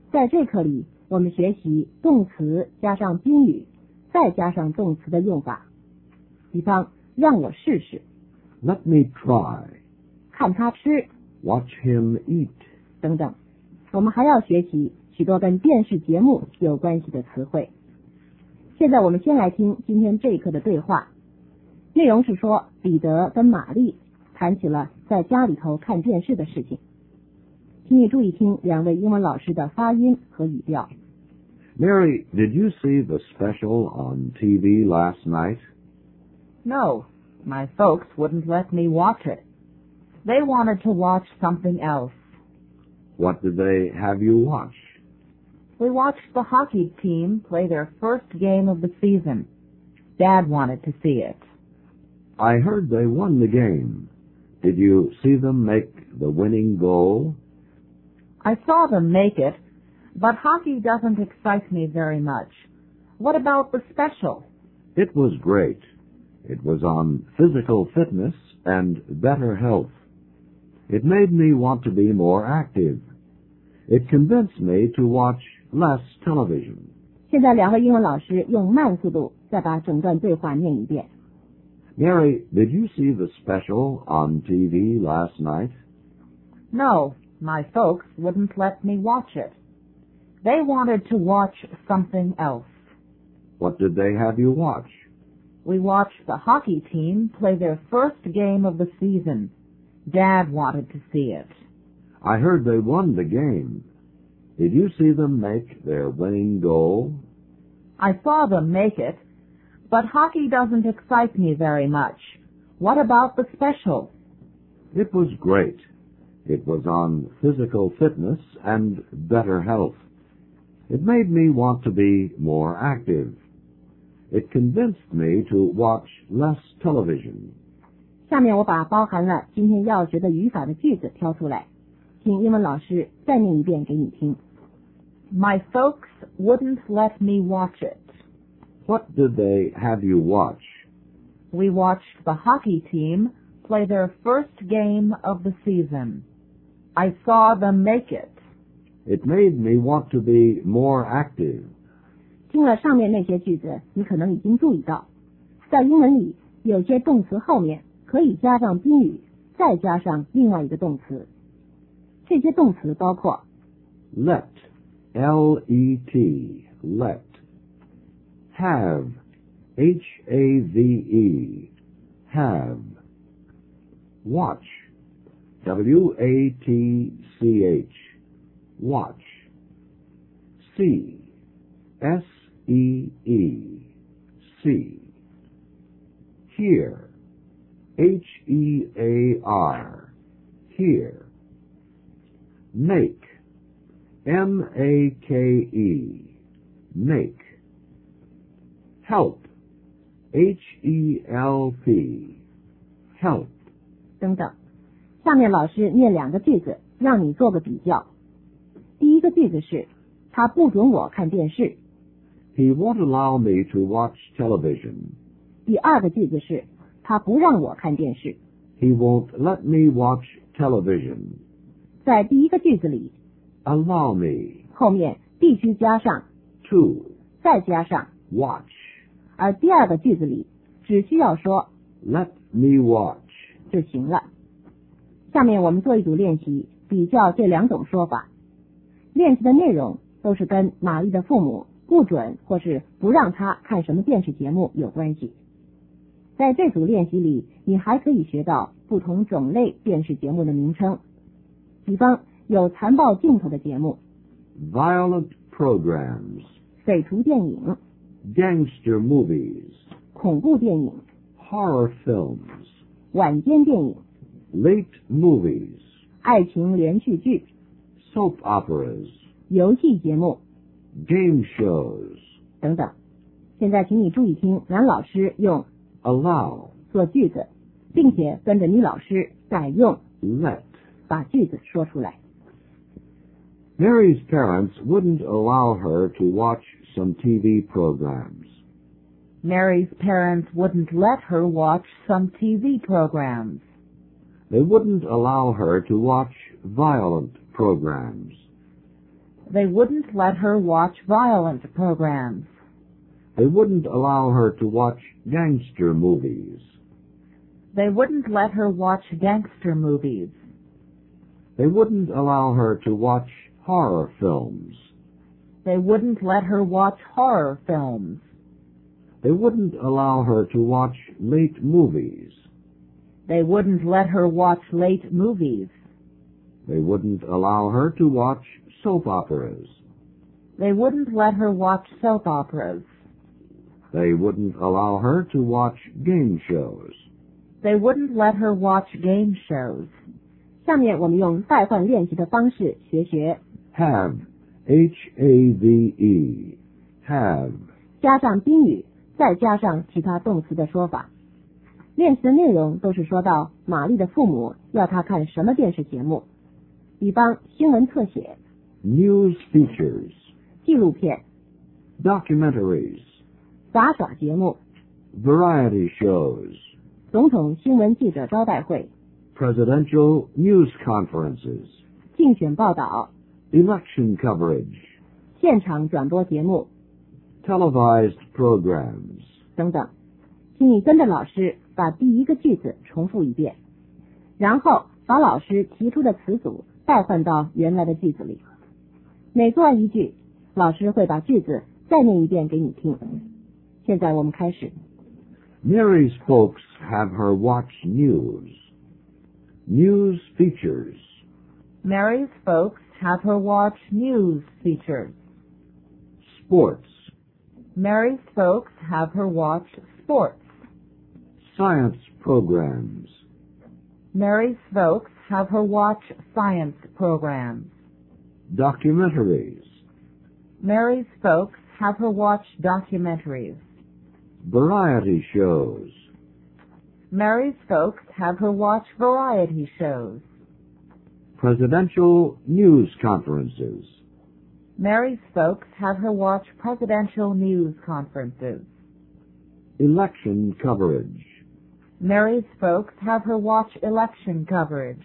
在这课里，我们学习动词加上宾语，再加上动词的用法。比方，让我试试。 Let me try. 看他吃。 Watch him eat. 等等。我们还要学习许多跟电视节目有关系的词汇。现在我们先来听今天这一课的对话。内容是说，彼得跟玛丽谈起了在家里头看电视的事情。请你注意听两位英文老师的发音和语调。 Mary, did you see the special on TV last night? No, my folks wouldn't let me watch it. They wanted to watch something else. What did they have you watch? We watched the hockey team play their first game of the season. Dad wanted to see it. I heard they won the game. Did you see them make the winning goal? I saw them make it, but hockey doesn't excite me very much. What about the special? It was great. It was on physical fitness and better health. It made me want to be more active. It convinced me to watch less television. 现在两位英文老师用慢速度再把整段对话念一遍。 Mary, did you see the special on TV last night? No, my folks wouldn't let me watch it. They wanted to watch something else. What did they have you watch? We watched the hockey team play their first game of the season. Dad wanted to see it. I heard they won the game. Did you see them make their winning goal? I saw them make it, but hockey doesn't excite me very much. What about the special? It was great. It was on physical fitness and better health. It made me want to be more active. It convinced me to watch less television. 下面我把包含了今天要学的语法的句子挑出来，请英文老师再念一遍给你听。 My folks wouldn't let me watch it. What did they have you watch? We watched the hockey team play their first game of the season. I saw them make it. It made me want to be more active. 听了上面那些句子，你可能已经注意到，在英文里有些动词后面可以加上宾语，再加上另外一个动词。这些动词包括 Let, L-E-T, let. Have, H-A-V-E, have. Watch, W-A-T-C-H, watch. See, S-E-E, see. Hear, H-E-A-R, hear. Make, M-A-K-E, make. Help, H-E-L-P, help. 等等。下面老师念两个句子，让你做个比较。第一个句子是，他不准我看电视。 He won't allow me to watch television. 第二个句子是，他不让我看电视。 He won't let me watch television. 在第一个句子里 Allow me 后面必须加上 to 再加上 watch. 而第二个句子里只需要说 Let me watch. 就行了。下面我们做一组练习，比较这两种说法。练习的内容都是跟玛丽的父母不准或是不让她看什么电视节目有关系。在这组练习里，你还可以学到不同种类电视节目的名称，比方有残暴镜头的节目， Violent programs. 匪徒电影， Gangster movies. 恐怖电影， Horror films. 晚间电影， Late movies. 爱情连续剧， Soap operas. 游戏节目 Game shows. 等等。现在请你注意听男老师用 Allow. 做句子，并且跟着女老师改用 Let. 把句子说出来。 Mary's parents wouldn't allow her to watch some TV programs. Mary's parents wouldn't let her watch some TV programs. They wouldn't allow her to watch violent programs. They wouldn't let her watch violent programs. They wouldn't allow her to watch gangster movies. They wouldn't let her watch gangster movies. They wouldn't allow her to watch horror films. They wouldn't let her watch horror films. They wouldn't allow her to watch late movies. They wouldn't let her watch late movies. They wouldn't allow her to watch soap operas. They wouldn't let her watch soap operas. They wouldn't allow her to watch game shows. They wouldn't let her watch game shows. 下面我们用代换练习的方式学学 Have, H-A-V-E, have. 加上宾语，再加上其他动词的说法。练习的内容都是说到玛丽的父母要她看什么电视节目，比方新闻特写、 News features, 纪录片、 documentaries, 杂耍节目、 variety shows, 总统新闻记者招待会、 presidential news conferences, 竞选报道、 election coverage, 现场转播节目 televised programs. 等等。请你跟着老师把第一个句子重复一遍，然后把老师提出的词组代换到原来的句子里。每做完一句，老师会把句子再念一遍给你听。现在我们开始。 Mary's folks have her watch news. News features. Mary's folks have her watch news features. Sports. Mary's folks have her watch sports. Science programs. Mary's folks have her watch science programs. Documentaries. Mary's folks have her watch documentaries. Variety shows. Mary's folks have her watch variety shows. Presidential news conferences. Mary's folks have her watch presidential news conferences. Election coverage. Mary's folks have her watch election coverage.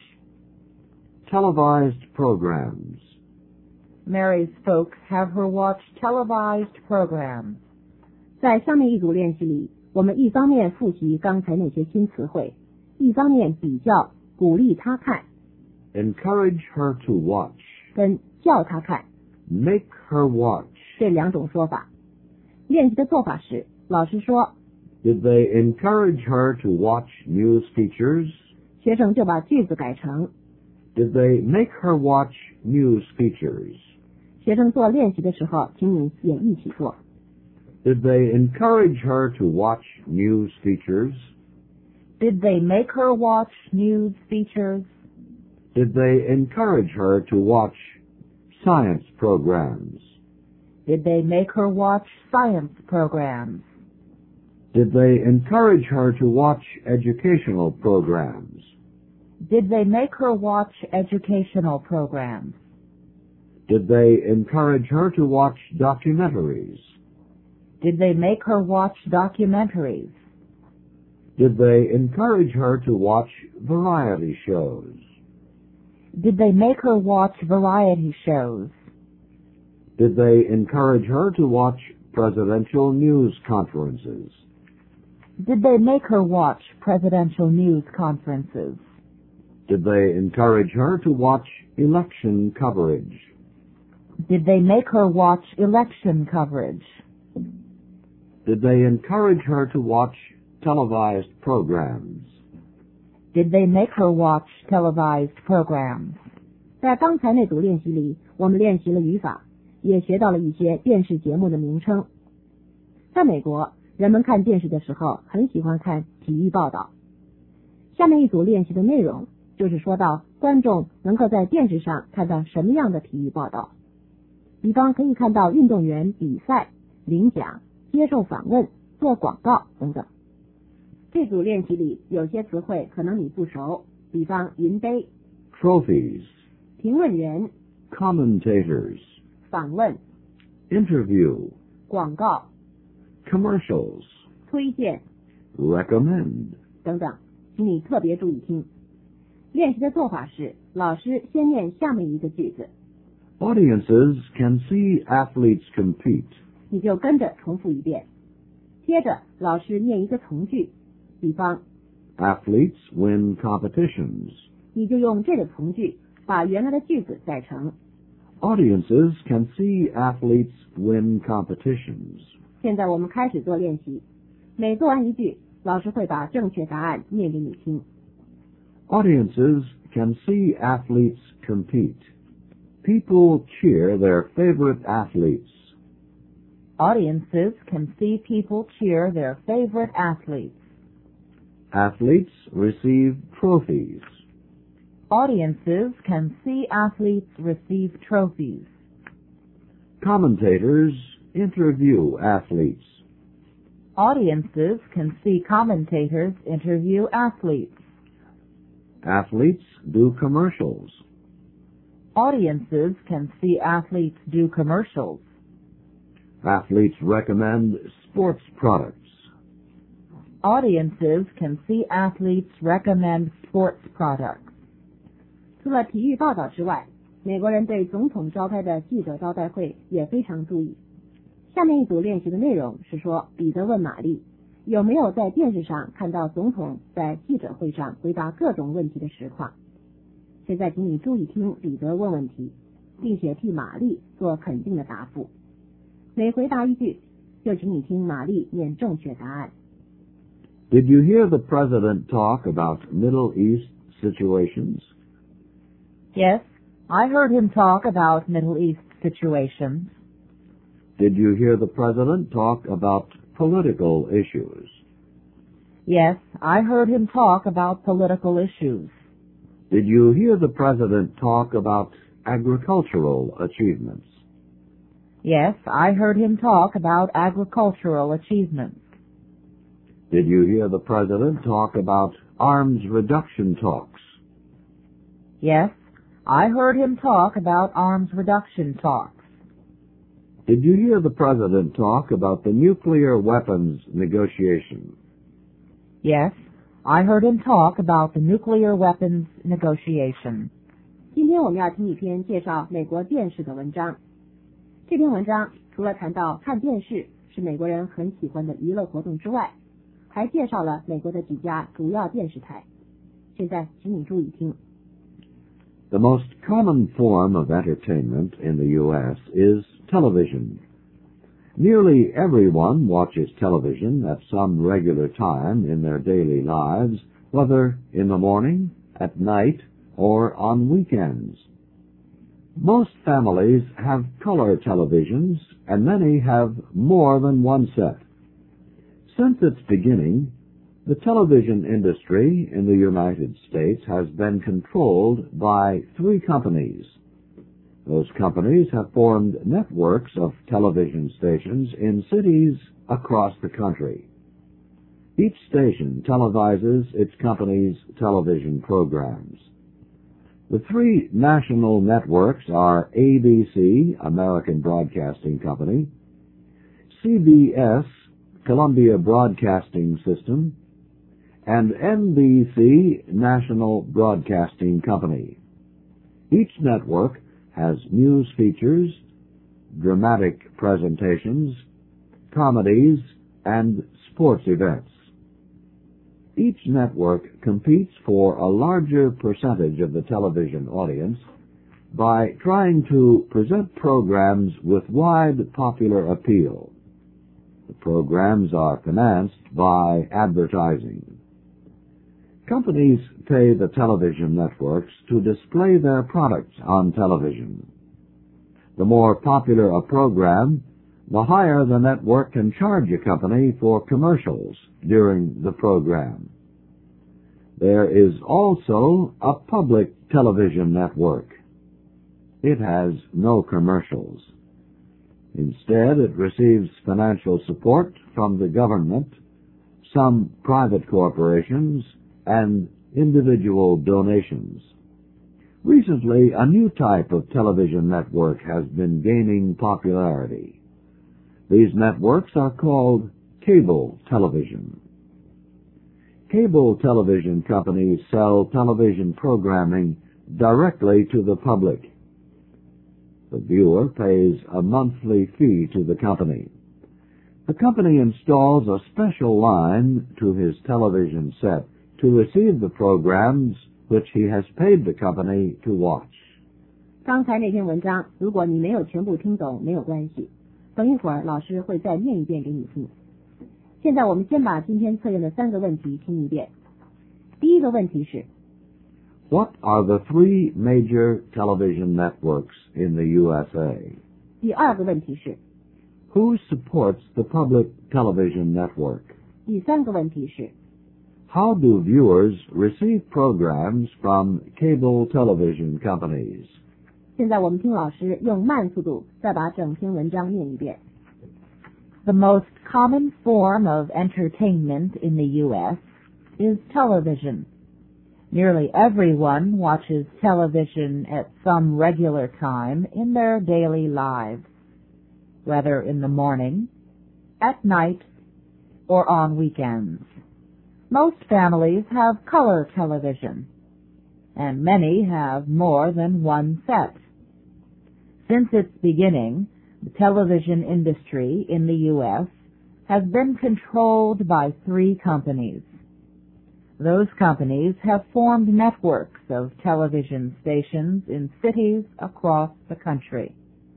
Televised programs. Mary's folks have her watch televised programs. 在上面一组练习里，我们一方面复习刚才那些新词汇，一方面比较鼓励他看 Encourage her to watch. 跟叫他看 Make her watch. 这两种说法。练习的做法是，老师说， Did they encourage her to watch news features? 学生就把句子改成， Did they make her watch news features? 学生做练习的时候，请你也一起做。 Did they encourage her to watch news features? Did they make her watch news features? Did they encourage her to watch science programs? Did they make her watch science programs? Did they encourage her to watch educational programs? Did they make her watch educational programs? Did they encourage her to watch documentaries? Did they make her watch documentaries? Did they encourage her to watch variety shows? Did they make her watch variety shows? Did they encourage her to watch presidential news conferences? Did they make her watch presidential news conferences? Did they encourage her to watch election coverage? Did they make her watch election coverage? Did they encourage her to watch televised programs? Did they make her watch televised programs? 在刚才那组练习里，我们练习了语法，也学到了一些电视节目的名称。在美国，人们看电视的时候很喜欢看体育报道。下面一组练习的内容就是说到观众能够在电视上看到什么样的体育报道，比方可以看到运动员比赛、领奖、接受访问、做广告等等。这组练习里有些词汇可能你不熟，比方银杯、 Trophies. 评论员、 Commentators. 访问、 Interview. 广告、 Commercials. 推荐 Recommend. 等等，请你特别注意听。练习的做法是，老师先念下面一个句子， Audiences can see athletes compete. 你就跟着重复一遍。接着老师念一个从句，比方 Athletes win competitions. 你就用这个从句把原来的句子改成。 Audiences can see athletes win competitions. 现在我们开始做练习，每做完一句，老师会把正确答案念给你听。 Audiences can see athletes compete. People cheer their favorite athletes. Audiences can see people cheer their favorite athletes. Athletes receive trophies. Audiences can see athletes receive trophies. Commentators interview athletes. Audiences can see commentators interview athletes. Athletes do commercials. Audiences can see athletes do commercials. Athletes recommend sports products. Audiences can see athletes recommend sports products. 除了体育报道之外，美国人对总统召开的记者招待会也非常注意。下面一组练习的内容是说，彼得问玛丽有没有在电视上看到总统在记者会上回答各种问题的实况。现在请你注意听彼得问问题，并且替玛丽做肯定的答复。每回答一句，就请你听玛丽念正确答案。 Did you hear the president talk about Middle East situations? Yes, I heard him talk about Middle East situations. Did you hear the president talk about political issues? Yes, I heard him talk about political issues. Did you hear the president talk about agricultural achievements? Yes, I heard him talk about agricultural achievements. Did you hear the president talk about arms reduction talks? Yes, I heard him talk about arms reduction talks. Did you hear the president talk about the nuclear weapons negotiation? Yes, I heard him talk about the nuclear weapons negotiation. 今天我们要听一篇介绍美国电视的文章。这篇文章除了谈到看电视是美国人很喜欢的娱乐活动之外，还介绍了美国的几家主要电视台。现在请你注意听。 The most common form of entertainment in the U.S. is television. Nearly everyone watches television at some regular time in their daily lives, whether in the morning, at night, or on weekends. Most families have color televisions, and many have more than one set. Since its beginning, the television industry in the United States has been controlled by 3 companies. Those companies have formed networks of television stations in cities across the country. Each station televises its company's television programs. The 3 national networks are ABC, American Broadcasting Company, CBS, Columbia Broadcasting System, and NBC, National Broadcasting Company. Each network has news features, dramatic presentations, comedies, and sports events. Each network competes for a larger percentage of the television audience by trying to present programs with wide popular appeal. The programs are financed by advertising. Companies pay the television networks to display their products on television. The more popular a program, the higher the network can charge a company for commercials during the program. There is also a public television network. It has no commercials. Instead, it receives financial support from the government, some private corporations, and individual donations. Recently, a new type of television network has been gaining popularity. These networks are called cable television. Cable television companies sell television programming directly to the public. The viewer pays a monthly fee to the company. The company installs a special line to his television set to receive the programs which he has paid the company to watch. 刚才那篇文章，如果你没有全部听懂，没有关系，等一会儿老师会再念一遍给你听。现在我们先把今天测验的3个问题听一遍。第一个问题是 What are the 3 major television networks in the USA? 第二个问题是 Who supports the public television network? 第三个问题是 How do viewers receive programs from cable television companies? 现在我们听老师用慢速度再把整篇文章念一遍。 The most common form of entertainment in the U.S. is television. Nearly everyone watches television at some regular time in their daily lives, whether in the morning, at night, or on weekends. Most families have color television, and many have more than one set. Since its beginning, the television industry in the U.S. has been controlled by 3 companies. Those companies have formed networks of television stations in cities across the country.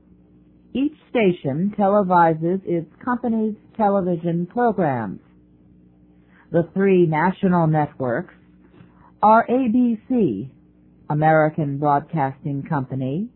Each station televises its company's television programs. The 3 national networks are ABC, American Broadcasting Company,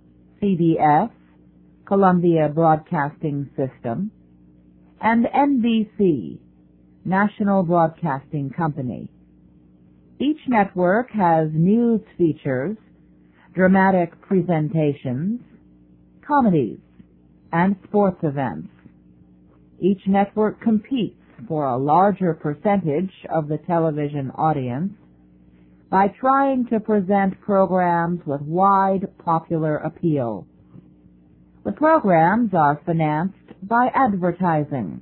CBS, Columbia Broadcasting System, and NBC, National Broadcasting Company. Each network has news features, dramatic presentations, comedies, and sports events. Each network competes for a larger percentage of the television audience by trying to present programs with wide popular appeal. The programs are financed by advertising.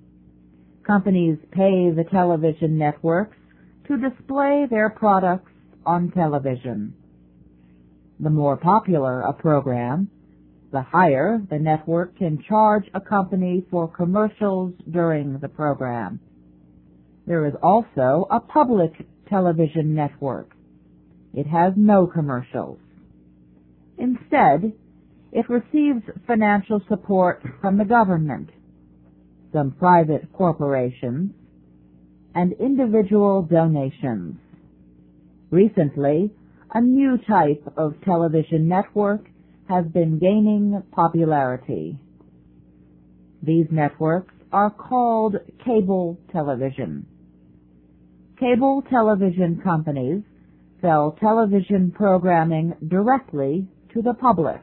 Companies pay the television networks to display their products on television. The more popular a program, the higher the network can charge a company for commercials during the program. There is also a public television network. It has no commercials. Instead, it receives financial support from the government, some private corporations, and individual donations. Recently, a new type of television network has been gaining popularity. These networks are called cable television. Cable television companies sell television programming directly to the public.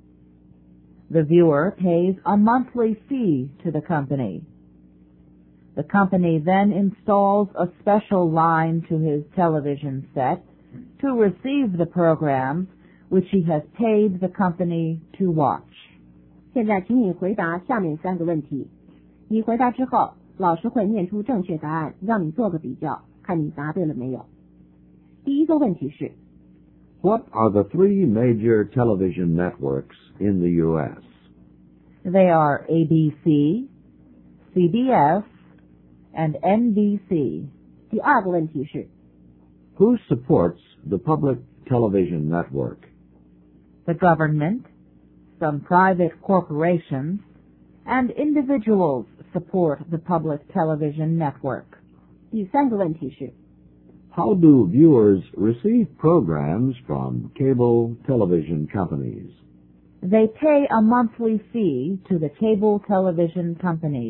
The viewer pays a monthly fee to the company. The company then installs a special line to his television set to receive the programs which he has paid the company to watch. 现在请你回答下面3个问题。你回答之后，老师会念出正确答案，让你做个比较，看你答对了没有。第一个问题是 What are the 3 major television networks in the U.S.? They are ABC, CBS, and NBC. 第二个问题是 Who supports the public television network? The government, some private corporations, and individuals support the public television network. 第三个问题是 How do viewers receive programs from cable television companies? They pay a monthly fee to the cable television companies.